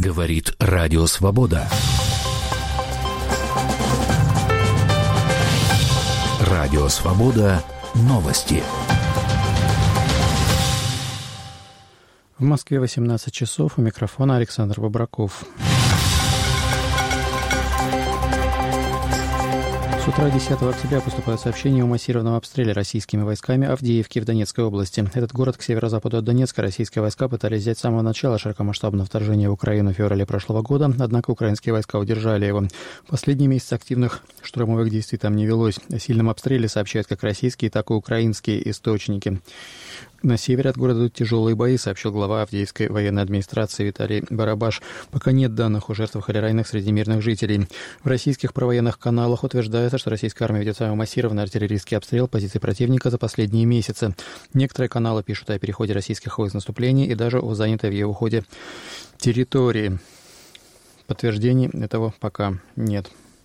Говорит Радио Свобода. Радио Свобода. Новости. В Москве 18 часов. У микрофона Александр Бобраков. С утра 10 октября поступают сообщения о массированном обстреле российскими войсками Авдеевки в Донецкой области. Этот город к северо-западу от Донецка российские войска пытались взять с самого начала широкомасштабного вторжения в Украину в феврале прошлого года, однако украинские войска удержали его. В последние месяцы активных штурмовых действий там не велось. О сильном обстреле сообщают как российские, так и украинские источники. На севере от города идут тяжелые бои, сообщил глава Авдеевской военной администрации Виталий Барабаш. Пока нет данных о жертвах или раненых среди мирных жителей. В российских провоенных каналах утверждается, что российская армия ведет самый массированный артиллерийский обстрел позиций противника за последние месяцы. Некоторые каналы пишут о переходе российских войск в наступление и даже о занятой в его ходе территории. Подтверждений этого пока нет.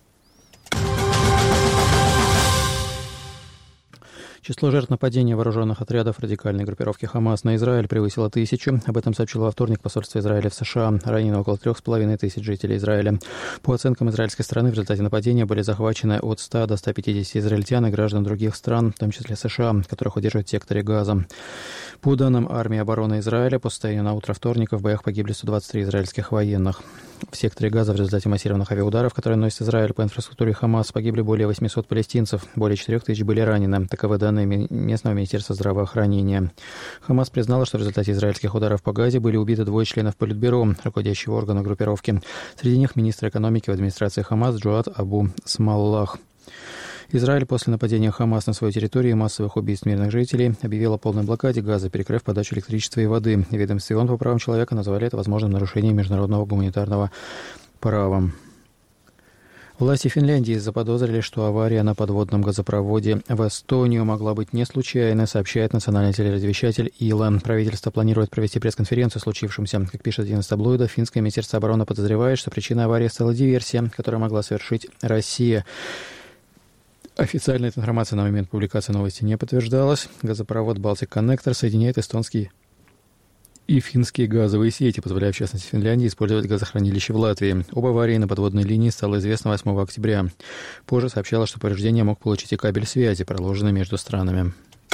Число жертв нападения вооруженных отрядов радикальной группировки «Хамас» на Израиль превысило 1000. Об этом сообщило во вторник посольство Израиля в США. Ранено около 3500 жителей Израиля. По оценкам израильской стороны, в результате нападения были захвачены от 100 до 150 израильтян и граждан других стран, в том числе США, которых удерживают в секторе Газа. По данным армии обороны Израиля, по состоянию на утро вторника в боях погибли 123 израильских военных. В секторе Газа в результате массированных авиаударов, которые носит Израиль по инфраструктуре «Хамас», погибли более 800 палестинцев, более 4000 были ранены. Таковы данные местного министерства здравоохранения. «Хамас» признала, что в результате израильских ударов по Газе были убиты 2 членов Политбюро, руководящего органа группировки. Среди них министр экономики в администрации «Хамас» Джоад Абу Смаллах. Израиль после нападения «Хамас» на свою территорию и массовых убийств мирных жителей объявил о полной блокаде Газа, перекрыв подачу электричества и воды. Ведомство ООН по правам человека назвали это возможным нарушением международного гуманитарного права. Власти Финляндии заподозрили, что авария на подводном газопроводе в Эстонию могла быть не случайной, сообщает национальный телерадиовещатель Ила. Правительство планирует провести пресс-конференцию о случившемся. Как пишет один из таблоидов, финское министерство обороны подозревает, что причиной аварии стала диверсия, которую могла совершить Россия. Официальная информация на момент публикации новости не подтверждалась. Газопровод «Балтик Коннектор» соединяет эстонские и финские газовые сети, позволяя, в частности, Финляндии использовать газохранилище в Латвии. Об аварии на подводной линии стало известно 8 октября. Позже сообщалось, что повреждение мог получить и кабель связи, проложенный между странами.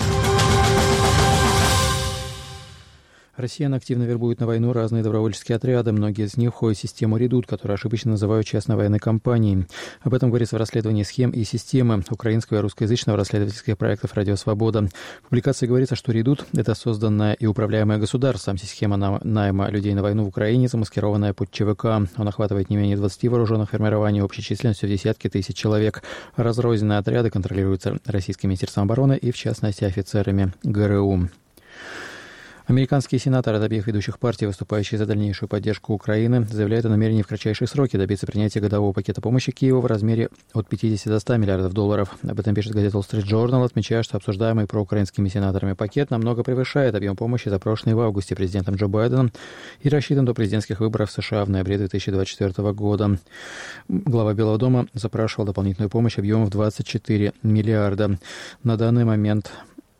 Россиян активно вербуют на войну разные добровольческие отряды. Многие из них входят в систему «Редут», которую ошибочно называют частной военной компанией. Об этом говорится в расследовании схем и системы украинского и русскоязычного расследовательских проектов «Радио Свобода». В публикации говорится, что «Редут» — это созданное и управляемое государством система найма людей на войну в Украине, замаскированная под ЧВК. Он охватывает не менее 20 вооруженных формирований общей численностью в десятки тысяч человек. Разрозненные отряды контролируются Российским министерством обороны и, в частности, офицерами ГРУ. Американские сенаторы от обеих ведущих партий, выступающие за дальнейшую поддержку Украины, заявляют о намерении в кратчайшие сроки добиться принятия годового пакета помощи Киеву в размере от 50 до 100 миллиардов долларов. Об этом пишет газета Wall Street Journal, отмечая, что обсуждаемый проукраинскими сенаторами пакет намного превышает объем помощи, запрошенный в августе президентом Джо Байденом и рассчитан до президентских выборов в США в ноябре 2024 года. Глава Белого дома запрашивал дополнительную помощь объемом в 24 миллиарда. На данный момент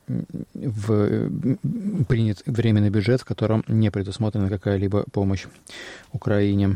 принят временный бюджет, в котором не предусмотрена какая-либо помощь Украине.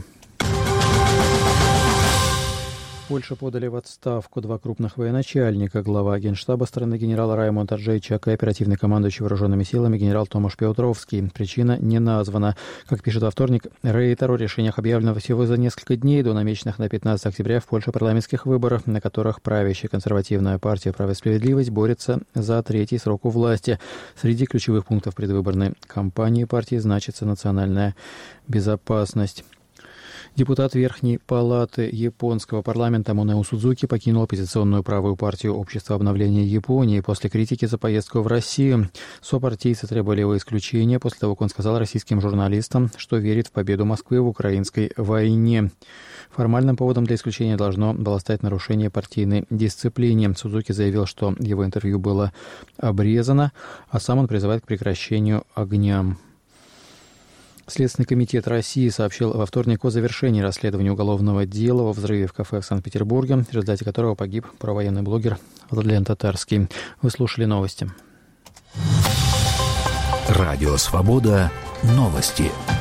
В Польше подали в отставку 2 крупных военачальника. Глава Генштаба страны генерал Раймонд Арджейчак и оперативный командующий вооруженными силами генерал Томаш Пиотровский. Причина не названа. Как пишет во вторник Рейтер, о решениях объявлено всего за несколько дней до намеченных на 15 октября в Польше парламентских выборов, на которых правящая консервативная партия «Право и справедливость» борется за 3-й срок у власти. Среди ключевых пунктов предвыборной кампании партии значится национальная безопасность. Депутат Верхней палаты японского парламента Монео Судзуки покинул оппозиционную правую партию Общества обновления Японии после критики за поездку в Россию. Сопартийцы требовали его исключения после того, как он сказал российским журналистам, что верит в победу Москвы в украинской войне. Формальным поводом для исключения должно было стать нарушение партийной дисциплины. Судзуки заявил, что его интервью было обрезано, а сам он призывает к прекращению огня. Следственный комитет России сообщил во вторник о завершении расследования уголовного дела о взрыве в кафе в Санкт-Петербурге, в результате которого погиб провоенный блогер Владлен Татарский. Вы слушали новости. Радио Свобода. Новости.